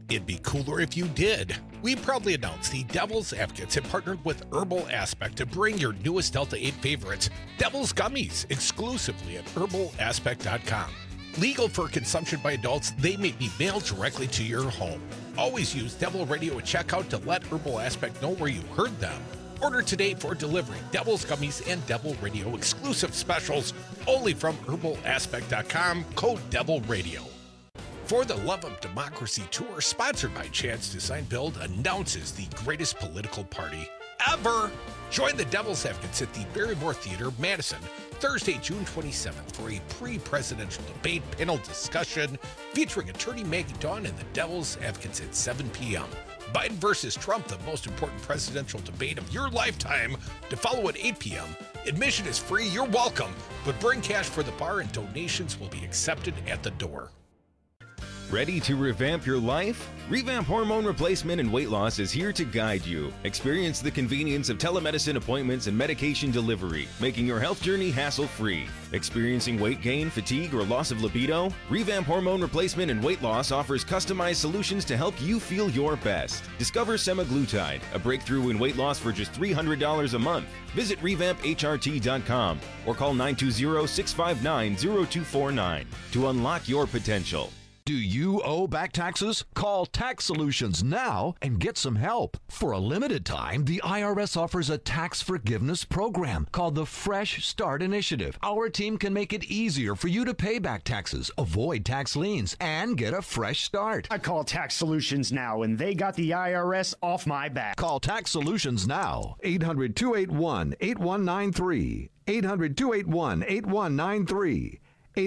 It'd be cooler if you did. We proudly announce the Devil's Advocates have partnered with Herbal Aspect to bring your newest Delta 8 favorites, Devil's Gummies, exclusively at herbalaspect.com. Legal for consumption by adults, they may be mailed directly to your home. Always use Devil Radio at checkout to let Herbal Aspect know where you heard them. Order today for delivery. Devil's Gummies and Devil Radio exclusive specials only from herbalaspect.com, code Devil Radio. For the Love of Democracy Tour, sponsored by Chance Design Build, announces the greatest political party ever. Join the Devil's Advocates at the Barrymore Theater, Madison, Thursday, June 27th for a pre-presidential debate panel discussion featuring attorney Maggie Dawn and the Devil's Advocates at 7 p.m. Biden versus Trump, the most important presidential debate of your lifetime, to follow at 8 p.m. Admission is free, you're welcome, but bring cash for the bar and donations will be accepted at the door. Ready to revamp your life? Revamp Hormone Replacement and Weight Loss is here to guide you. Experience the convenience of telemedicine appointments and medication delivery, making your health journey hassle-free. Experiencing weight gain, fatigue, or loss of libido? Revamp Hormone Replacement and Weight Loss offers customized solutions to help you feel your best. Discover semaglutide, a breakthrough in weight loss for just $300 a month. Visit revampHRT.com or call 920-659-0249 to unlock your potential. Do you owe back taxes? Call Tax Solutions now and get some help. For a limited time, the IRS offers a tax forgiveness program called the Fresh Start Initiative. Our team can make it easier for you to pay back taxes, avoid tax liens, and get a fresh start. I call Tax Solutions now, and they got the IRS off my back. Call Tax Solutions now. 800-281-8193. 800-281-8193.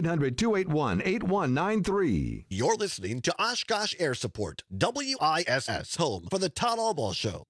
800-281-8193. You're listening to Oshkosh Air Support, WISS, home for the Todd Albaugh Show.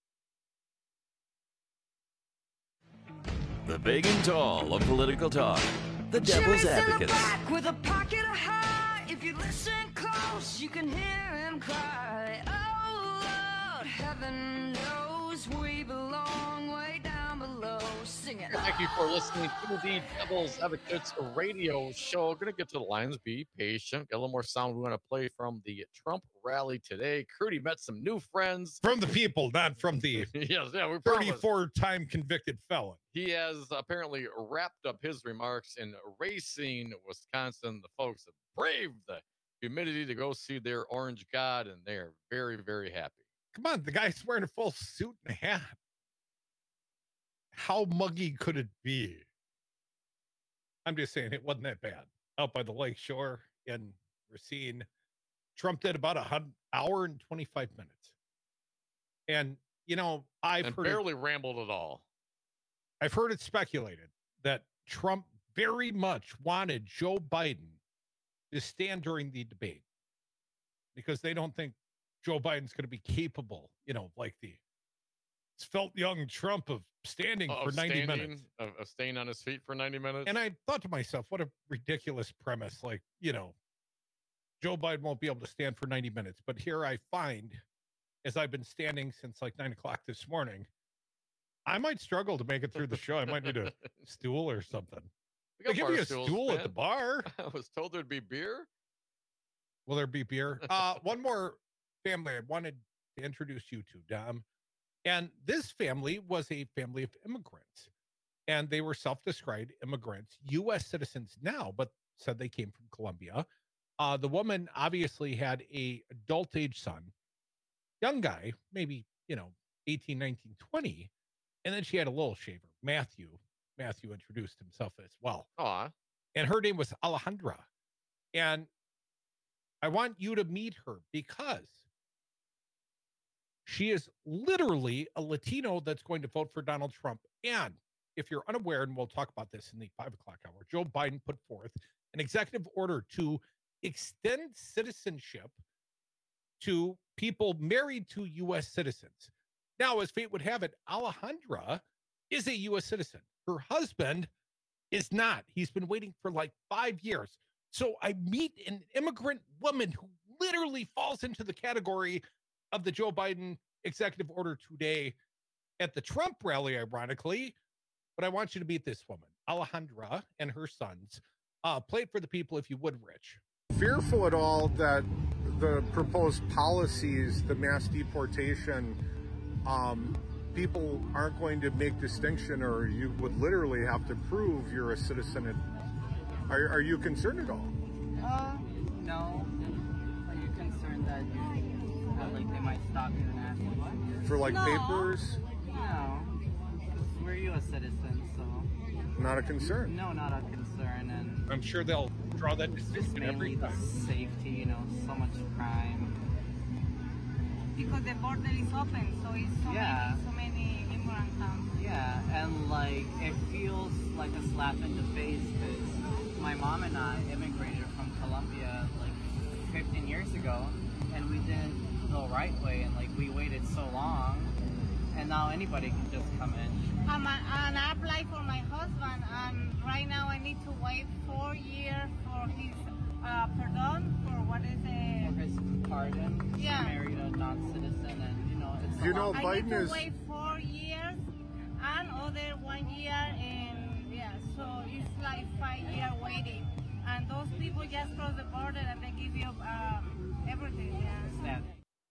The big and tall of political talk. The Devil's Advocates. Back with a pocket of high. If you listen close, you can hear him cry. Oh, Lord, heaven knows we belong way down below. Sing it. Thank you for listening to the Devil's Advocates radio show. Going to get to the lines. Be patient. Got a little more sound we want to play from the Trump rally today. Crudy met some new friends. From the people, not from the yes, yeah, we 34-time convicted felon. He has apparently wrapped up his remarks in Racine, Wisconsin. The folks have braved the humidity to go see their orange god, and they're very, very happy. Come on, the guy's wearing a full suit and hat. How muggy could it be? I'm just saying it wasn't that bad. Out by the lake shore in Racine, Trump did about an hour and 25 minutes. And, you know, I've barely rambled at all. I've heard it speculated that Trump very much wanted Joe Biden to stand during the debate because they don't think Joe Biden's going to be capable, you know, like the felt young Trump of standing for 90 minutes. Of staying on his feet for 90 minutes. And I thought to myself, what a ridiculous premise. Like, you know, Joe Biden won't be able to stand for 90 minutes. But here I find, as I've been standing since like 9 o'clock this morning, I might struggle to make it through the show. I might need a stool or something. They give me a stool at the bar. I was told there'd be beer. Will there be beer? One more family I wanted to introduce you to, Dom. And this family was a family of immigrants. And they were self-described immigrants, U.S. citizens now, but said they came from Colombia. The woman obviously had a adult-age son, young guy, maybe, 18, 19, 20. And then she had a little shaver, Matthew. Matthew introduced himself as well. Aww. And her name was Alejandra. And I want you to meet her because she is literally a Latino that's going to vote for Donald Trump. And if you're unaware, and we'll talk about this in the 5 o'clock hour, Joe Biden put forth an executive order to extend citizenship to people married to U.S. citizens. Now, as fate would have it, Alejandra is a U.S. citizen. Her husband is not. He's been waiting for like 5 years. So I meet an immigrant woman who literally falls into the category of the Joe Biden executive order today at the Trump rally, ironically. But I want you to meet this woman, Alejandra, and her sons. Play it for the people if you would, Rich. Fearful at all that the proposed policies, the mass deportation, people aren't going to make distinction, or you would literally have to prove you're a citizen. Are you concerned at all? No. Are you concerned that they might stop you and ask you for papers? No. We're U.S. citizens, so. Not a concern. No, not a concern, and I'm sure they'll draw that distinction every time. Safety, so much crime. Because the border is open, so it's so many immigrant camps. Yeah, and it feels like a slap in the face because my mom and I immigrated from Colombia 15 years ago, and we didn't go right way, and we waited so long, and now anybody can just come in. And I applied for my husband, and right now I need to wait 4 years for his pardon, for what is it? For his pardon. Yeah. He married a non-citizen, and it's Biden I need to wait 4 years and other 1 year, and so it's 5 years waiting. And those people just cross the border and they give you everything. Yeah.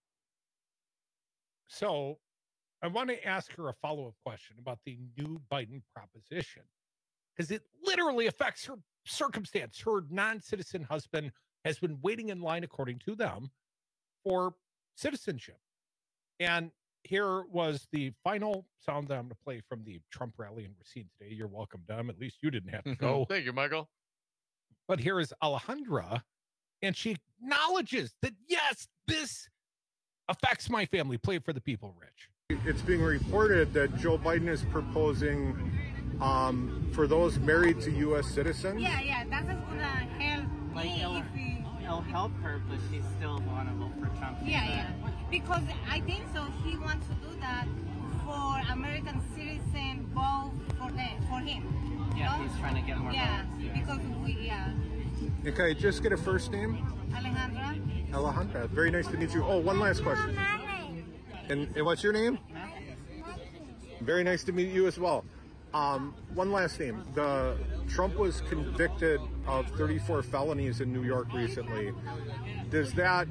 So I want to ask her a follow-up question about the new Biden proposition, because it literally affects her circumstance. Her non-citizen husband has been waiting in line, according to them, for citizenship. And here was the final sound that I'm going to play from the Trump rally in Racine today. You're welcome, Dom. At least you didn't have to go. Thank you, Michael. But here is Alejandra, and she acknowledges that, yes, this affects my family. Play it for the people, Rich. It's being reported that Joe Biden is proposing for those married to U.S. citizens. Yeah, that is going to help. It'll help her, but she's still vulnerable for Trump. Yeah. Because I think so. He wants to do that for American citizens, vote for him. Yeah, he's trying to get more votes. Yeah, because Okay, just get a first name. Alejandra. Very nice to meet you. Oh, one last question. And what's your name? Very nice to meet you as well. One last name. Trump was convicted of 34 felonies in New York recently. Does that...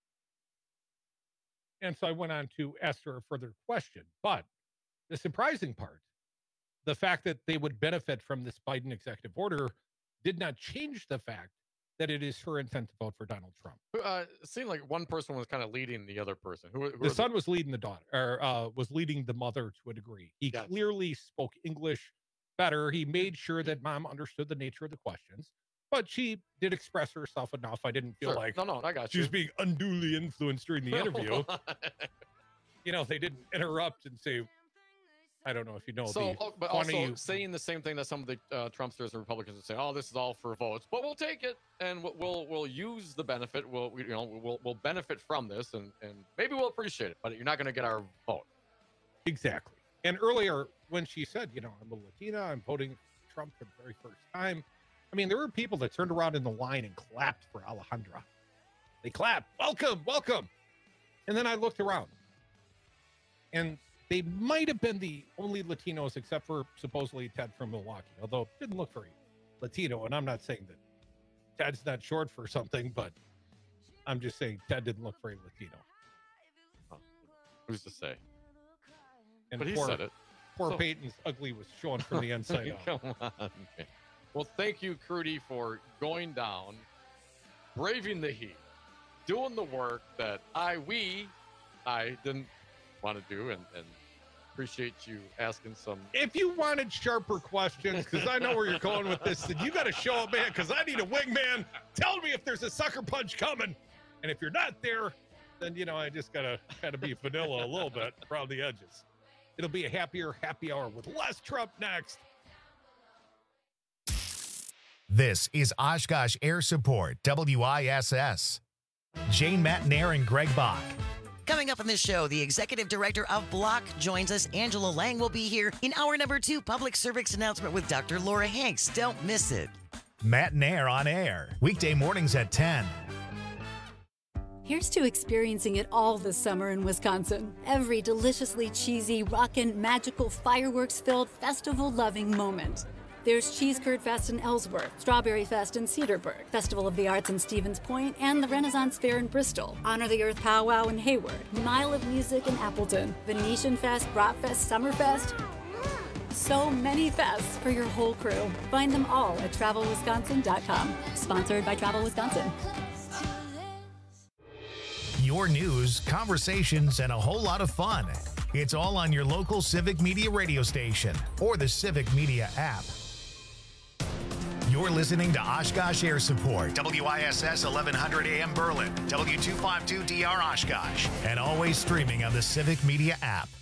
And so I went on to ask her a further question. But the surprising part, the fact that they would benefit from this Biden executive order did not change the fact that it is her intent to vote for Donald Trump. It seemed like one person was kind of leading the other person. Who the son was leading the daughter, or was leading the mother to a degree. He clearly spoke English better. He made sure that mom understood the nature of the questions, but she did express herself enough. I didn't feel like I got she was being unduly influenced during the interview. They didn't interrupt and say, I don't know if you know. But also saying the same thing that some of the Trumpsters and Republicans would say, "Oh, this is all for votes," but we'll take it and we'll use the benefit. We'll benefit from this and maybe we'll appreciate it, but you're not going to get our vote. Exactly. And earlier when she said, I'm a Latina, I'm voting for Trump for the very first time. I mean, there were people that turned around in the line and clapped for Alejandra. They clapped, welcome. And then I looked around, and they might have been the only Latinos, except for supposedly Ted from Milwaukee, although it didn't look very Latino. And I'm not saying that Ted's not short for something, but I'm just saying Ted didn't look very Latino. Who's to say? And but he said it. Poor Peyton's ugly was showing from the inside out. Come on, man. Well, thank you, Crudy, for going down, braving the heat, doing the work that I didn't want to do, and appreciate you asking some. If you wanted sharper questions, because I know where you're going with this, then you got to show up, man, because I need a wingman. Tell me if there's a sucker punch coming. And if you're not there, then, I just got to kind of be vanilla a little bit around the edges. It'll be a happier happy hour with less Trump next. This is Oshkosh Air Support, WISS. Jane Matnair and Greg Bach. Coming up on this show, the executive director of Block joins us. Angela Lang will be here in hour number 2, public service announcement with Dr. Laura Hanks. Don't miss it. Matnair on air, weekday mornings at 10. Here's to experiencing it all this summer in Wisconsin. Every deliciously cheesy, rockin', magical, fireworks-filled, festival-loving moment. There's Cheese Curd Fest in Ellsworth, Strawberry Fest in Cedarburg, Festival of the Arts in Stevens Point, and the Renaissance Fair in Bristol, Honor the Earth Powwow in Hayward, Mile of Music in Appleton, Venetian Fest, Bratfest, Summerfest. So many fests for your whole crew. Find them all at TravelWisconsin.com. Sponsored by Travel Wisconsin. Your news, conversations, and a whole lot of fun. It's all on your local Civic Media radio station or the Civic Media app. You're listening to Oshkosh Air Support, WISS 1100 AM Berlin, W252DR Oshkosh, and always streaming on the Civic Media app.